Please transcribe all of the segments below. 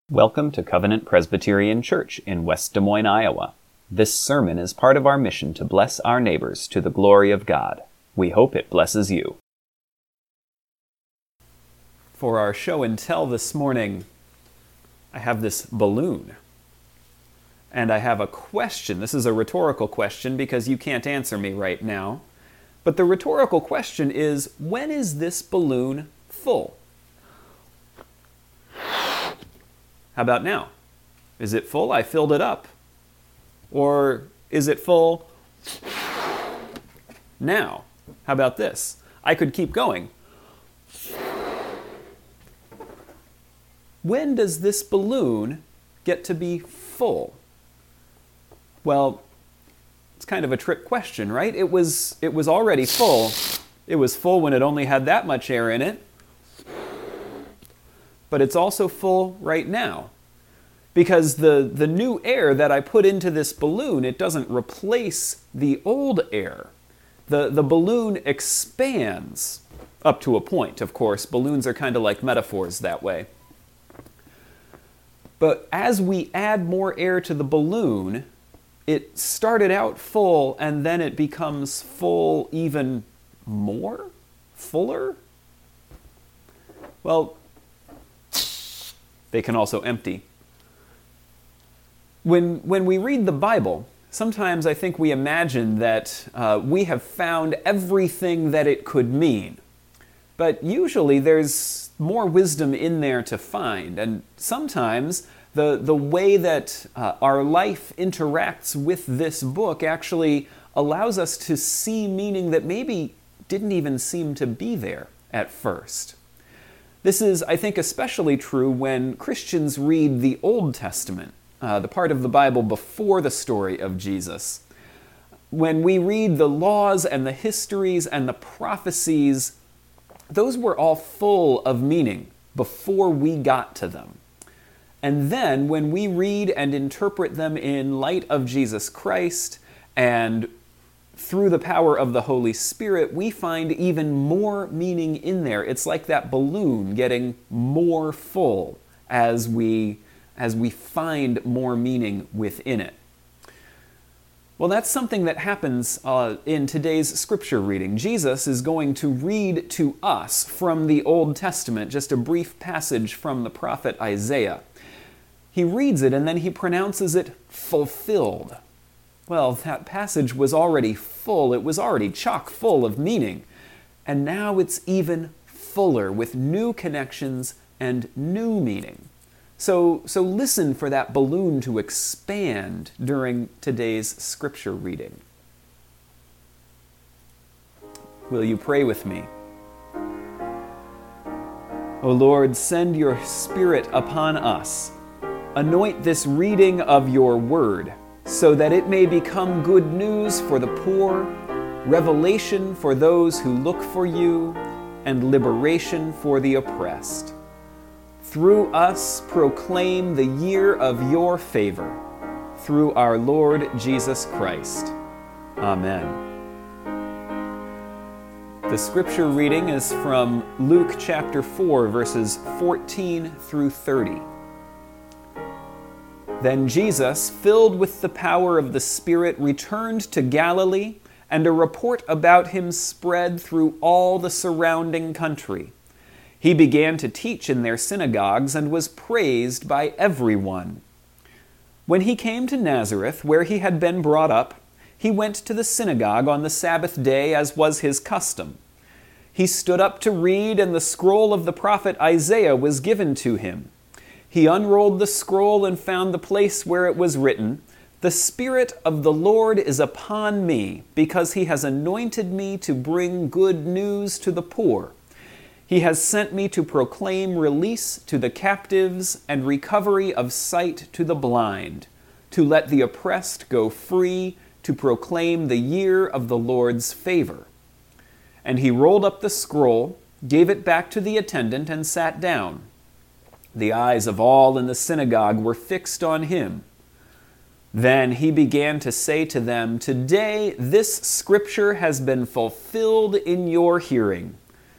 Welcome to Covenant Presbyterian Church in West Des Moines, Iowa. This sermon is part of our mission to bless our neighbors to the glory of God. We hope it blesses you. For our show and tell this morning, I have this balloon. And I have a question. This is a rhetorical question because you can't answer me right now. But the rhetorical question is, when is this balloon full? How about now? Is it full? I filled it up. Or is it full now? How about this? I could keep going. When does this balloon get to be full? Well, it's kind of a trick question, right? It was already full. It was full when it only had that much air in it. But it's also full right now. Because the new air that I put into this balloon, it doesn't replace the old air. The balloon expands up to a point, of course. Balloons are kind of like metaphors that way. But as we add more air to the balloon, it started out full and then it becomes full even more? Fuller? Well, they can also empty. When we read the Bible, sometimes I think we imagine that we have found everything that it could mean. But usually there's more wisdom in there to find. And sometimes the way that our life interacts with this book actually allows us to see meaning that maybe didn't even seem to be there at first. This is, I think, especially true when Christians read the Old Testament, the part of the Bible before the story of Jesus. When we read the laws and the histories and the prophecies, those were all full of meaning before we got to them. And then when we read and interpret them in light of Jesus Christ and through the power of the Holy Spirit, we find even more meaning in there. It's like that balloon getting more full as we find more meaning within it. Well, that's something that happens in today's scripture reading. Jesus is going to read to us from the Old Testament, just a brief passage from the prophet Isaiah. He reads it and then he pronounces it fulfilled. Well, that passage was already full. It was already chock full of meaning. And now it's even fuller with new connections and new meaning. So listen for that balloon to expand during today's scripture reading. Will you pray with me? O Lord, send your Spirit upon us. Anoint this reading of your word, so that it may become good news for the poor, revelation for those who look for you, and liberation for the oppressed. Through us proclaim the year of your favor, through our Lord Jesus Christ. Amen. The scripture reading is from Luke chapter 4, verses 14 through 30. Then Jesus, filled with the power of the Spirit, returned to Galilee, and a report about him spread through all the surrounding country. He began to teach in their synagogues and was praised by everyone. When he came to Nazareth, where he had been brought up, he went to the synagogue on the Sabbath day, as was his custom. He stood up to read, and the scroll of the prophet Isaiah was given to him. He unrolled the scroll and found the place where it was written, "The Spirit of the Lord is upon me, because he has anointed me to bring good news to the poor. He has sent me to proclaim release to the captives and recovery of sight to the blind, to let the oppressed go free, to proclaim the year of the Lord's favor." And he rolled up the scroll, gave it back to the attendant, and sat down. The eyes of all in the synagogue were fixed on him. Then he began to say to them, "Today this scripture has been fulfilled in your hearing."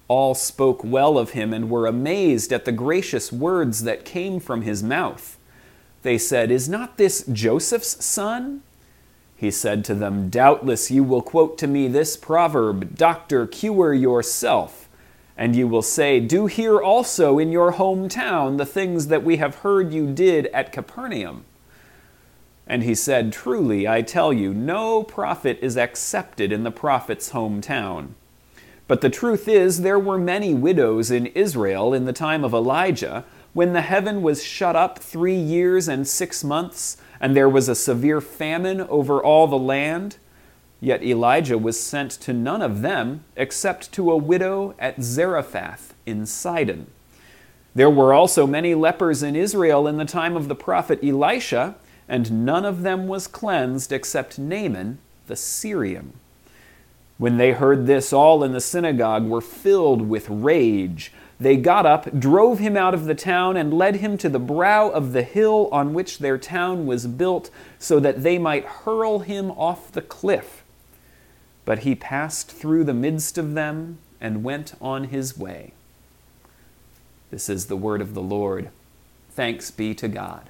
All spoke well of him and were amazed at the gracious words that came from his mouth. They said, "Is not this Joseph's son?" He said to them, "Doubtless you will quote to me this proverb, 'Doctor, cure yourself.' And you will say, 'Do here also in your hometown the things that we have heard you did at Capernaum.' And he said, 'Truly, I tell you, no prophet is accepted in the prophet's hometown. But the truth is, there were many widows in Israel in the time of Elijah, when the heaven was shut up 3 years and 6 months, and there was a severe famine over all the land. Yet Elijah was sent to none of them, except to a widow at Zarephath in Sidon. There were also many lepers in Israel in the time of the prophet Elisha, and none of them was cleansed except Naaman the Syrian.' When they heard this, all in the synagogue were filled with rage. They got up, drove him out of the town, and led him to the brow of the hill on which their town was built, so that they might hurl him off the cliff. But he passed through the midst of them and went on his way." This is the word of the Lord. Thanks be to God.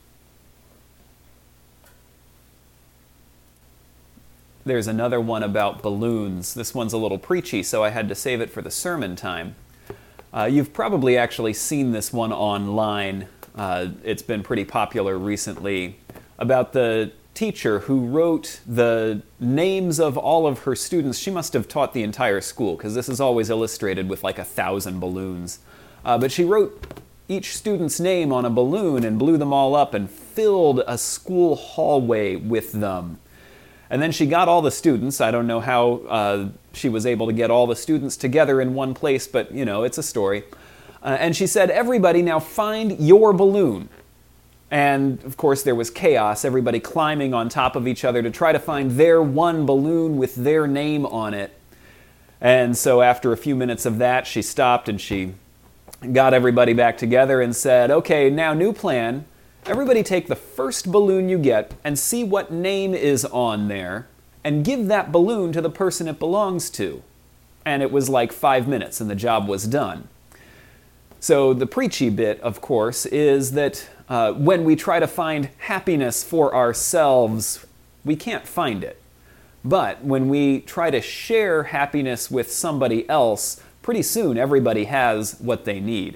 There's another one about balloons. This one's a little preachy, so I had to save it for the sermon time. You've probably actually seen this one online. It's been pretty popular recently, about the teacher who wrote the names of all of her students. She must have taught the entire school, because this is always illustrated with like 1,000 balloons. But she wrote each student's name on a balloon and blew them all up and filled a school hallway with them. And then she got all the students. I don't know how she was able to get all the students together in one place, but, you know, it's a story. And she said, "Everybody now find your balloon." And, of course, there was chaos, everybody climbing on top of each other to try to find their one balloon with their name on it. And so after a few minutes of that, she stopped and she got everybody back together and said, "Okay, now new plan. Everybody take the first balloon you get and see what name is on there and give that balloon to the person it belongs to." And it was like 5 minutes and the job was done. So the preachy bit, of course, is that when we try to find happiness for ourselves, we can't find it. But when we try to share happiness with somebody else, pretty soon everybody has what they need.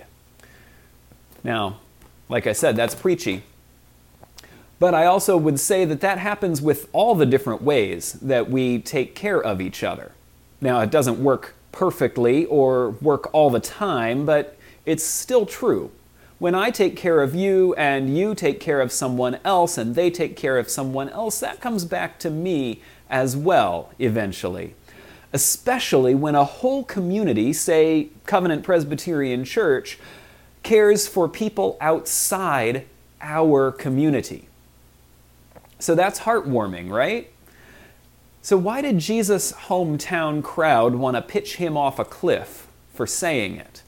Now, like I said, that's preachy. But I also would say that that happens with all the different ways that we take care of each other. Now, it doesn't work perfectly or work all the time, but it's still true. When I take care of you and you take care of someone else and they take care of someone else, that comes back to me as well eventually. Especially when a whole community, say Covenant Presbyterian Church, cares for people outside our community. So that's heartwarming, right? So why did Jesus' hometown crowd want to pitch him off a cliff for saying it?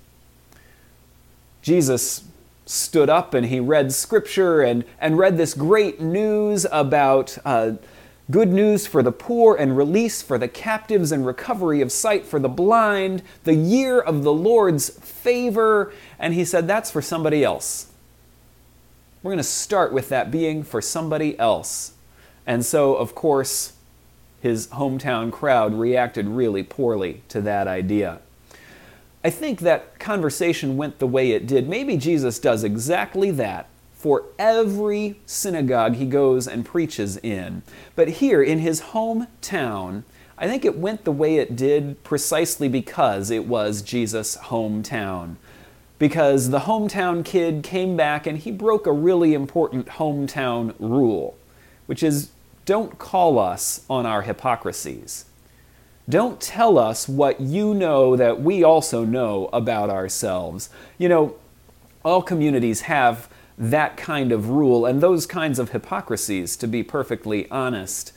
Jesus stood up and he read scripture and read this great news about good news for the poor and release for the captives and recovery of sight for the blind, the year of the Lord's favor. And he said, that's for somebody else. We're going to start with that being for somebody else. And so, of course, his hometown crowd reacted really poorly to that idea. I think that conversation went the way it did. Maybe Jesus does exactly that for every synagogue he goes and preaches in. But here in his hometown, I think it went the way it did precisely because it was Jesus' hometown. Because the hometown kid came back and he broke a really important hometown rule, which is don't call us on our hypocrisies. Don't tell us what you know that we also know about ourselves. You know, all communities have that kind of rule and those kinds of hypocrisies, to be perfectly honest.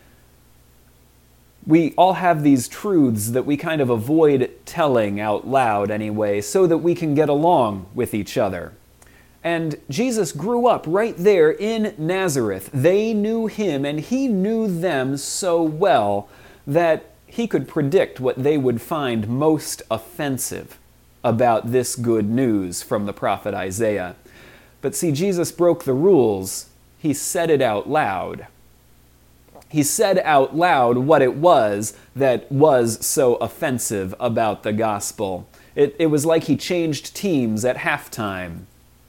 We all have these truths that we kind of avoid telling out loud anyway, so that we can get along with each other. And Jesus grew up right there in Nazareth. They knew him and he knew them so well that he could predict what they would find most offensive about this good news from the prophet Isaiah. But see, Jesus broke the rules. He said it out loud. He said out loud what it was that was so offensive about the gospel. It was like he changed teams at halftime.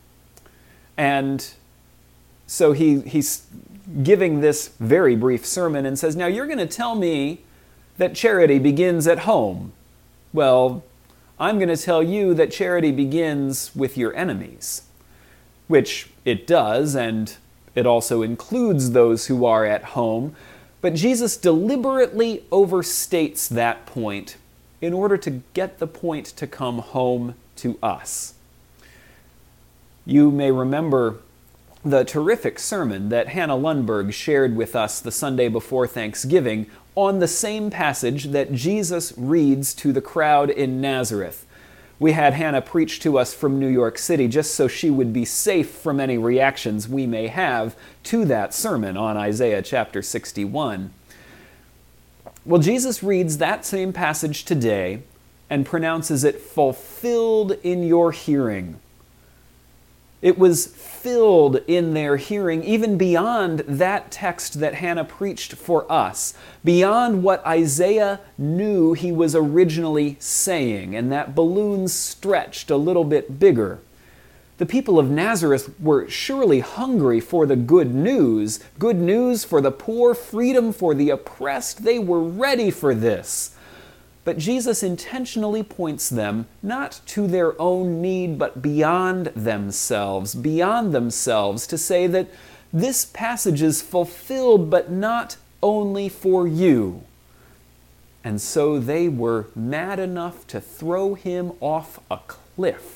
And so he's giving this very brief sermon and says, now you're going to tell me that charity begins at home. Well, I'm going to tell you that charity begins with your enemies, which it does, and it also includes those who are at home. But Jesus deliberately overstates that point in order to get the point to come home to us. You may remember the terrific sermon that Hannah Lundberg shared with us the Sunday before Thanksgiving on the same passage that Jesus reads to the crowd in Nazareth. We had Hannah preach to us from New York City just so she would be safe from any reactions we may have to that sermon on Isaiah chapter 61. Well, Jesus reads that same passage today and pronounces it fulfilled in your hearing. It was filled in their hearing, even beyond that text that Hannah preached for us, beyond what Isaiah knew he was originally saying, and that balloon stretched a little bit bigger. The people of Nazareth were surely hungry for the good news for the poor, freedom for the oppressed. They were ready for this. But Jesus intentionally points them not to their own need, but beyond themselves, to say that this passage is fulfilled, but not only for you. And so they were mad enough to throw him off a cliff.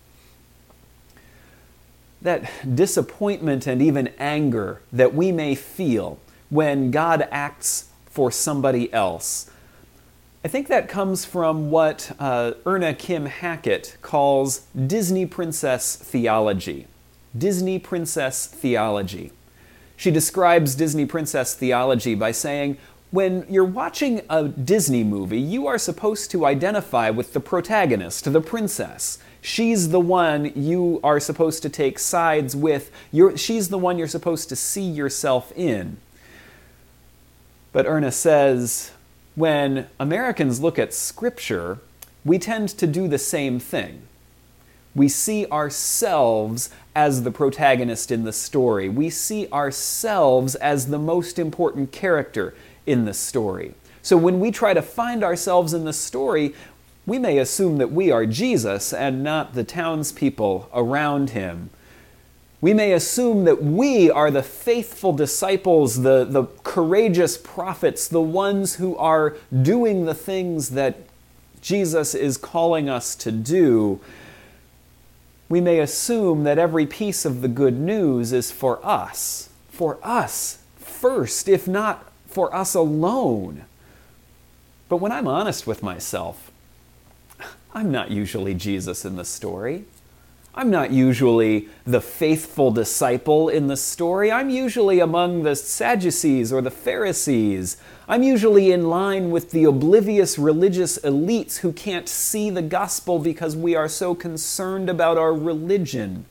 That disappointment and even anger that we may feel when God acts for somebody else, I think that comes from what Erna Kim Hackett calls Disney princess theology. Disney princess theology. She describes Disney princess theology by saying, when you're watching a Disney movie, you are supposed to identify with the protagonist, the princess. She's the one you are supposed to take sides with. She's the one you're supposed to see yourself in. But Erna says, when Americans look at Scripture, we tend to do the same thing. We see ourselves as the protagonist in the story. We see ourselves as the most important character in the story. So when we try to find ourselves in the story, we may assume that we are Jesus and not the townspeople around him. We may assume that we are the faithful disciples, the courageous prophets, the ones who are doing the things that Jesus is calling us to do. We may assume that every piece of the good news is for us first, if not for us alone. But when I'm honest with myself, I'm not usually Jesus in the story. I'm not usually the faithful disciple in the story. I'm usually among the Sadducees or the Pharisees. I'm usually in line with the oblivious religious elites who can't see the gospel because we are so concerned about our religion.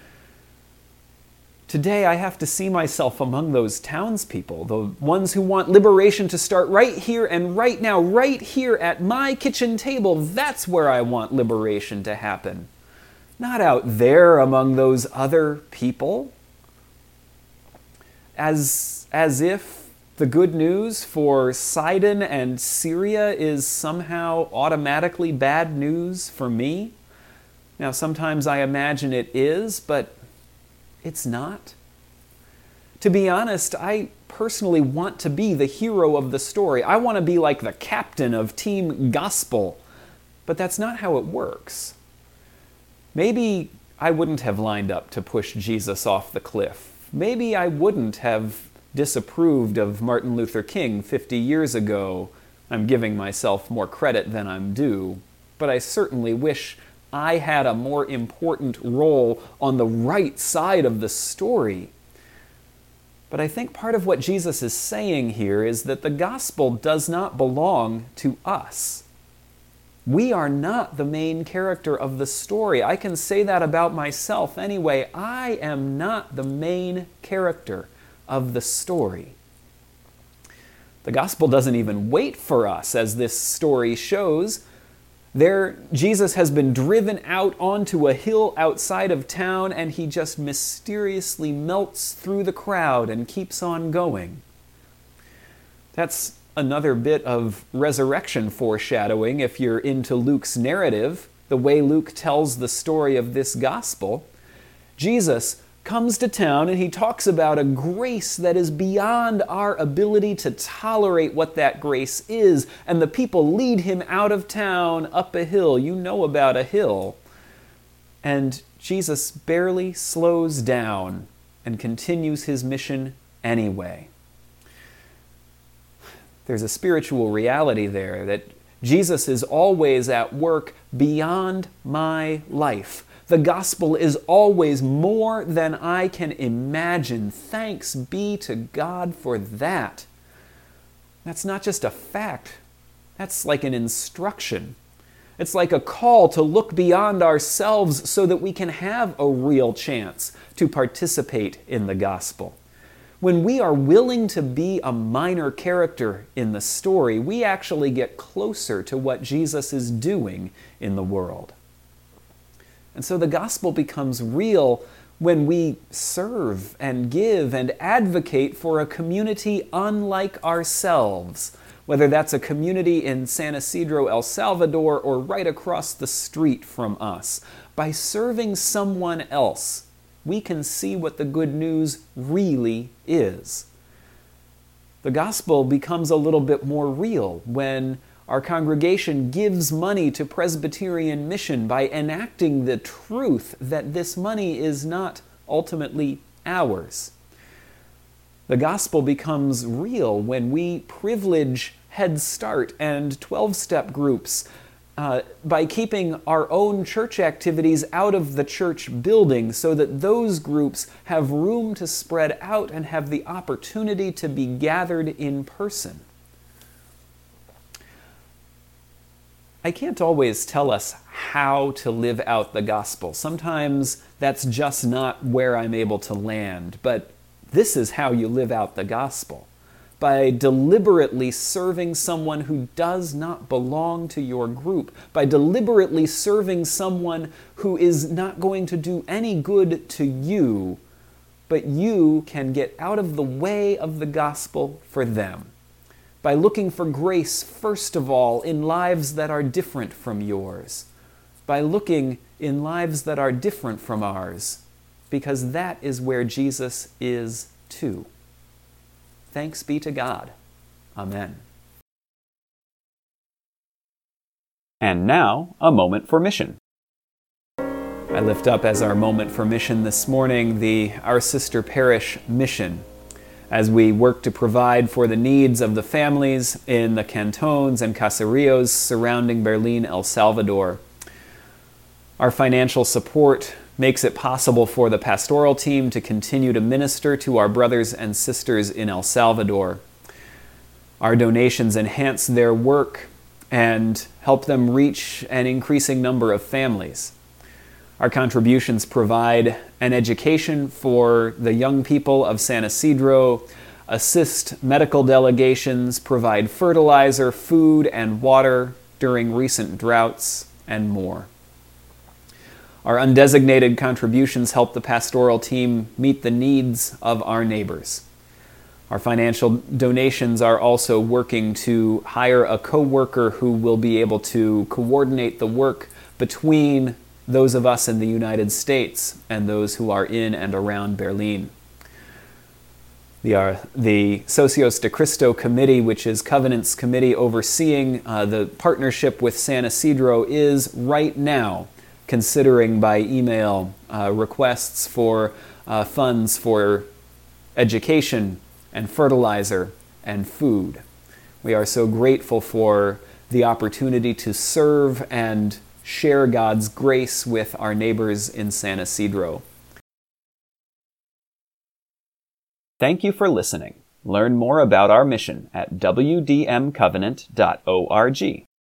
Today I have to see myself among those townspeople, the ones who want liberation to start right here and right now, right here at my kitchen table. That's where I want liberation to happen. Not out there among those other people. As if the good news for Sidon and Syria is somehow automatically bad news for me. Now, sometimes I imagine it is, but it's not. To be honest, I personally want to be the hero of the story. I want to be like the captain of Team Gospel. But that's not how it works. Maybe I wouldn't have lined up to push Jesus off the cliff. Maybe I wouldn't have disapproved of Martin Luther King 50 years ago. I'm giving myself more credit than I'm due. But I certainly wish I had a more important role on the right side of the story. But I think part of what Jesus is saying here is that the gospel does not belong to us. We are not the main character of the story. I can say that about myself anyway. I am not the main character of the story. The gospel doesn't even wait for us, as this story shows. Jesus has been driven out onto a hill outside of town, and he just mysteriously melts through the crowd and keeps on going. That's another bit of resurrection foreshadowing if you're into Luke's narrative, the way Luke tells the story of this gospel. Jesus comes to town and he talks about a grace that is beyond our ability to tolerate what that grace is, and the people lead him out of town up a hill. You know about a hill. And Jesus barely slows down and continues his mission anyway. There's a spiritual reality there that Jesus is always at work beyond my life. The gospel is always more than I can imagine. Thanks be to God for that. That's not just a fact. That's like an instruction. It's like a call to look beyond ourselves so that we can have a real chance to participate in the gospel. When we are willing to be a minor character in the story, we actually get closer to what Jesus is doing in the world. And so the gospel becomes real when we serve and give and advocate for a community unlike ourselves, whether that's a community in San Isidro, El Salvador, or right across the street from us. By serving someone else, we can see what the good news really is. The gospel becomes a little bit more real when our congregation gives money to Presbyterian Mission by enacting the truth that this money is not ultimately ours. The gospel becomes real when we privilege Head Start and 12-step groups by keeping our own church activities out of the church building so that those groups have room to spread out and have the opportunity to be gathered in person. I can't always tell us how to live out the gospel. Sometimes that's just not where I'm able to land, but this is how you live out the gospel. By deliberately serving someone who does not belong to your group, by deliberately serving someone who is not going to do any good to you, but you can get out of the way of the gospel for them. By looking for grace, first of all, in lives that are different from yours. By looking in lives that are different from ours, because that is where Jesus is too. Thanks be to God. Amen. And now, a moment for mission. I lift up as our moment for mission this morning the Our Sister Parish mission, as we work to provide for the needs of the families in the cantons and caseríos surrounding Berlin, El Salvador. Our financial support makes it possible for the pastoral team to continue to minister to our brothers and sisters in El Salvador. Our donations enhance their work and help them reach an increasing number of families. Our contributions provide an education for the young people of San Isidro, assist medical delegations, provide fertilizer, food, and water during recent droughts, and more. Our undesignated contributions help the pastoral team meet the needs of our neighbors. Our financial donations are also working to hire a co-worker who will be able to coordinate the work between those of us in the United States and those who are in and around Berlin. The Socios de Cristo Committee, which is Covenant's committee overseeing the partnership with San Isidro, is right now considering by email requests for funds for education and fertilizer and food. We are so grateful for the opportunity to serve and share God's grace with our neighbors in San Isidro. Thank you for listening. Learn more about our mission at wdmcovenant.org.